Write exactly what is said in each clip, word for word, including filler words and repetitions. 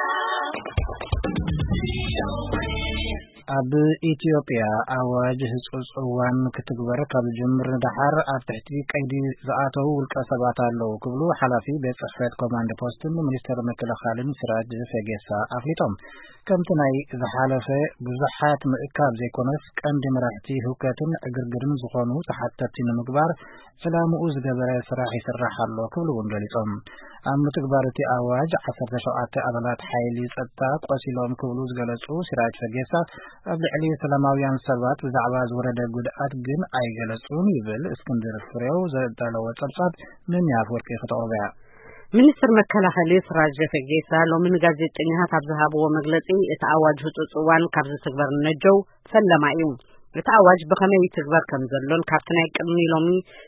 ኣብ ኢትዮጵያ ኣዋጅ ህጹጽዋን ክትግበር ካብ ጅምር ድሓር ኣብ ትሕቲ ቀይዲ ዝኣተው ውልቀ ሰባት ኣለዉ ክብሉ ሓላፊ ቤት ጽሕፈት ኮማንድ ፖስትን ሚኒስተር መከላኸልን ሲራጅ ፈጌሳ ኣፍሊጦም ከምቲ ናይ ዝሓለፈ ብዙሓት ምእካብ ዘይኮነስ ቀንዲ መራሕቲ ህውከትን ዕግርግርን ዝኾኑ ተሓተቲ ንምግባር ዕላምኡ ዝገበረ ስራሕ ይስራሕ ኣሎ ክብሉ እውን ገሊጾም ኣብ ምትግባር እቲ ኣዋጅ ዓሰርተ ሸውዓተ ኣባላት ሓይሊ ጸጥታ ቆሲሎም ክብሉ ዝገለጹ ሲራጅ ፈጌሳ ኣብ ልዕሊ ሰላማውያን ሰባት ብዛዕባ ዝወረደ ጉድኣት ግን ኣይገለጹን ይብል እስክንድር ፍሬው ዘዳለወ ጸብጻብ ምን ያፍወርቂ ከተቆበያ ሚኒስትር መከላኸሊ ሲራጅ ፈጌሳ ሎሚ ጋዜጠኛታት ኣብ ዝሃብዎ መግለጺ እቲ ኣዋጅ ህጹጽዋን ካብ ዝትግበር ነጀው ፈለማ እዩ እቲ ኣዋጅ ብኸመይ ይትግበር ከም ዘሎን ካብቲ ናይ ቅድሚ ሎሚ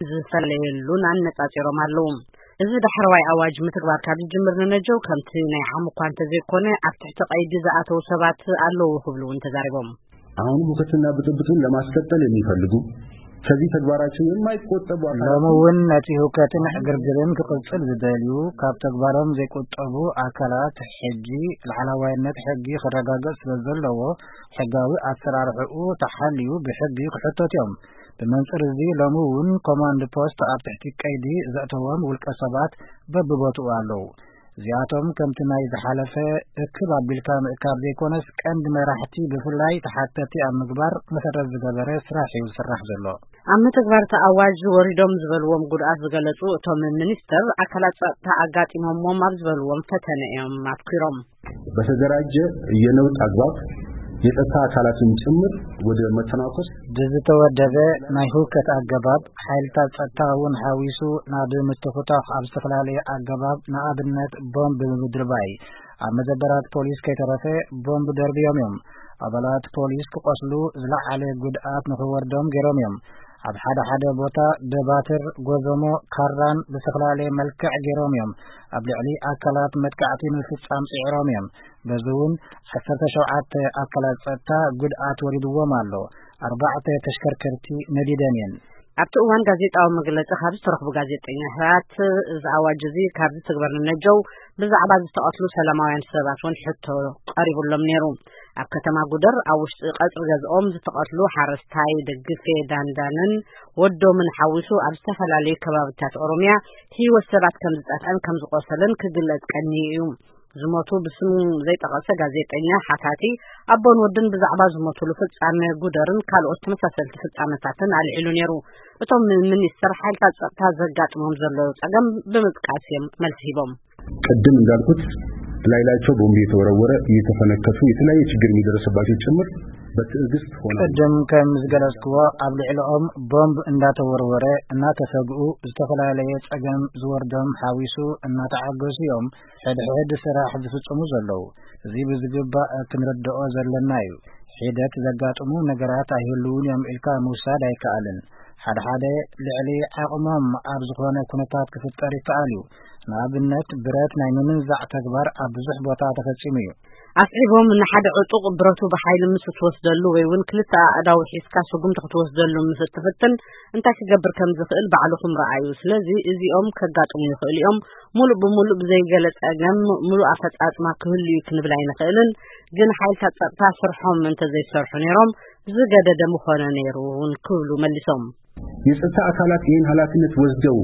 ዝፈለየሉን ኣነጻጺሮም ኣለዉ እዚ ዳሕረዋይ ኣዋጅ ምትግባር ካብ ዝጅምር ነጀው ከምቲ ናይ ዓሙኳ እንተዘይኮነ ኣብ ትሕቲ ቀይዲ ዝኣተው ሰባት ኣለዉ ክብሉን ተዛሪቦም አሁን ሁከትና ብጥብጡን ለማስቀጠል የሚፈልጉ ከዚህ ተግባራቸው የማይቆጠቡ ለመውን ነቲ ሁከትን ዕግርግርን ክቅጽል ዝደልዩ ካብ ተግባሮም ዘይቆጠቡ አካላት ሕጂ ለዓላዋይነት ሕጊ ክረጋገጽ ስለዘለዎ ሕጋዊ አሰራርሕኡ ተሓልዩ ብሕጊ ክሕተትዮም በመንጽር እዚ ለመውን ኮማንድ ፖስት ኣብ ትሕቲ ቀይዲ ዘእተዎም ውልቀ ሰባት በብቦትኡ ኣለዉ ዚያቶም ከምቲ ናይ ዝሓለፈ እክብ ኣቢልካ ምእካብ ዘይኮነስ ቀንዲ መራሕቲ ብፍላይ ተሓተቲ ኣብ ምግባር መሰረት ዝገበረ ስራሕ እዩ ዝስራሕ ዘሎ ኣብ ምትግባር ኣዋጅ ወሪዶም ዝበልዎም ጉድኣት ዝገለጹ እቶም ሚኒስተር ኣካላት ጸጥታ ኣጋጢሞም ኣብ ዝበልዎም ፈተነ እዮም ኣትኩሮም በተደራጀ የነውጥ አግባብ የጸጥታ አካላትን ጭምር ወደ መተናኮስ ድዝተወደበ ናይ ሁከት አገባብ ሓይልታት ጸጥታውን ሓዊሱ ናብ ምትኹታኽ ኣብ ዝተፈላለዩ አገባብ ንኣብነት ቦምብ ብምድርባይ ኣብ መዘበራት ፖሊስ ከይተረፈ ቦምብ ደርብዮም እዮም ኣባላት ፖሊስ ክቆስሉ ዝለዓለ ጉድኣት ንኽወርዶም ገይሮም እዮም ኣብ ሓደ ሓደ ቦታ ደባትር ጎዘሞ ካራን ብዝተፈላለየ መልክዕ ገይሮም እዮም ኣብ ልዕሊ ኣካላት መጥቃዕቲ ምፍጻም ጽዕሮም እዮም በዝውን ዓሰርተ ሸውዓተ ኣካላት ጸጥታ ጉድኣት ወሪድዎም ኣሎ ኣርባዕተ ተሽከርከርቲ ነዲደን እየን ኣብቲ እዋን ጋዜጣዊ መግለጺ ካብ ዝተረኽቡ ጋዜጠኛታት እዚ ኣዋጅ እዚ ካብ ዝትግበር ነጀው ብዛዕባ ዝተቐትሉ ሰላማውያን ሰባት እውን ሕቶ ቀሪቡሎም ነይሩ ኣብ ከተማ ጉደር ኣብ ውሽጢ ቀጽሪ ገዝኦም ዝተቐትሉ ሓረስታይ ደግፌ ዳንዳንን ወዶምን ሓዊሱ ኣብ ዝተፈላለዩ ከባቢታት ኦሮሚያ ህይወት ሰባት ከም ዝጠፍአን ከም ዝቆሰለን ክግለጽ ቀኒ እዩ ዝሞቱ ብስሙ ዘይጠቐሰ ጋዜጠኛ ሓታቲ ኣቦን ወድን ብዛዕባ ዝሞቱሉ ፍጻመ ጉደርን ካልኦት ተመሳሰልቲ ፍጻመታትን ኣልዒሉ ነይሩ እቶም ሚኒስተር ሓይልታት ጸጥታ ዘጋጥሞም ዘለዉ ጸገም ብምጥቃስ መልስ ሂቦም ቅድም እንዳልኩት ላይላቸው ቦምብ የተወረወረ እየተፈነከቱ የተለያየ ችግር የሚደርስባቸው ጭምር በትዕግስት ሆነ ቅድም ከም ዝገለጽክዎ ኣብ ልዕሊኦም ቦምብ እንዳተወረወረ እናተሰግኡ ዝተፈላለዩ ጸገም ዝወርዶም ሓዊሱ እናተዓገሱ እዮም ሕድሕድ ስራሕ ዝፍጽሙ ዘለዉ እዚ ብዝግባእ ክንርድኦ ዘለና እዩ ሒደት ዘጋጥሙ ነገራት ኣይህልውን እዮም ኢልካ ምውሳድ ኣይከኣልን ሓደ ሓደ ልዕሊ ዓቕሞም ኣብ ዝኾነ ኩነታት ክፍጠር ይከኣል እዩ ንኣብነት ብረት ናይ ምምንዛዕ ተግባር ኣብ ብዙሕ ቦታ ተፈጺሙ እዩ ኣስዒቦም ንሓደ ዕጡቕ ብረቱ ብሓይሊ ምስ ትወስደሉ ወይ እውን ክልተ ኣእዳው ሒዝካ ስጉምቲ ክትወስደሉ ምስ ትፍትን እንታይ ክገብር ከም ዝኽእል ባዕልኩም ረኣዩ ስለዚ እዚኦም ከጋጥሙ ይኽእል እዮም ሙሉእ ብሙሉእ ብዘይገለ ጸገም ሙሉእ ኣፈጻጽማ ክህልዩ ክንብል ኣይንኽእልን ግን ሓይልታት ጸጥታ ስርሖም እንተዘይሰርሑ ነይሮም ዝገደደ ምኾነ ነይሩ እውን ክብሉ መሊሶም የጸጥታ አካላት ይህን ኃላፊነት ወስደው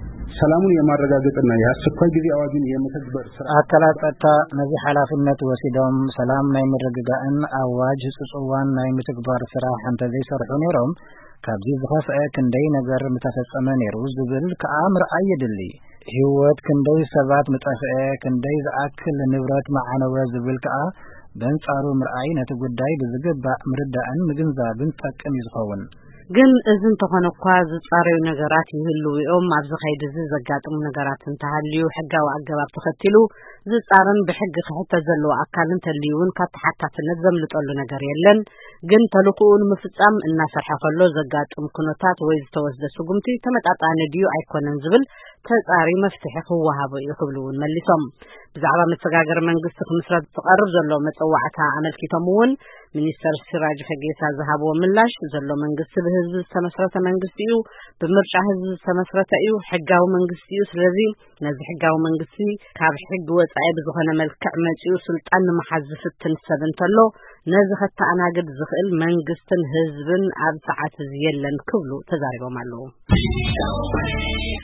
ሰላሙን የማረጋገጥና የአስቸኳይ ጊዜ አዋጅን የመተግበር ስራ አካላት ጸጥታ ነዚ ኃላፊነት ወስደው ሰላም ናይ ምርግጋእን አዋጅ ህጹጽዋን ናይ ምትግባር ስራ እንተ ዘይሰርሑ ነይሮም ካብዚ ዝኸፍአ ክንደይ ነገር ምተፈጸመ ነይሩ ዝብል ከዓ ምርኣይ የድሊ ህይወት ክንደይ ሰባት ምጠፍአ ክንደይ ዝኣክል ንብረት ማዓነወ ዝብል ከዓ በንጻሩ ምርኣይ ነቲ ጉዳይ ብዝግባእ ምርዳእን ምግንዛብን ጠቅም ይዝኸውን ግን እዚ እንተኾነ እኳ ዝጻረዩ ነገራት ይህልው እዮም ኣብዚ ኸይዲ ዘጋጥሙ ነገራት እንተሃልዩ ሕጋዊ ኣገባብ ተኸቲሉ ዝጻረን ብሕጊ ክሕተት ዘለዎ ኣካል እንተልዩን ካብ ተሓታትነት ዘምልጠሉ ነገር የለን ግን ተልእኮኡን ምፍጻም እናሰርሐ ከሎ ዘጋጥም ኩነታት ወይ ዝተወስደ ስጉምቲ ተመጣጣኒ ድዩ ኣይኮነን ዝብል ተጻሪ መፍትሒ ክወሃቦ ይኽብሉን መሊሶም ብዛዕባ መተጋገር መንግስቲ ክምስረት ዝቀርብ ዘሎ መጽዋዕታ ኣመልኪቶም እውን ሚኒስተር ሲራጅ ፈጌሳ ዝሃብዎ ምላሽ ዘሎ መንግስቲ ብህዝቢ ዝተመስረተ መንግስቲ እዩ ብምርጫ ህዝቢ ዝተመስረተ እዩ ሕጋዊ መንግስቲ እዩ ስለዚ ነዚ ሕጋዊ መንግስቲ ካብ ሕግ ወጻኢ ብዝኾነ መልክዕ መጪኡ ስልጣን ንምሓዝ ዝፍትን ሰብ እንተሎ ነዚ ከተኣናግድ ዝኽእል መንግስትን ህዝብን ኣብ ሰዓት እዚ የለን ክብሉ ተዛሪቦም ኣለዉ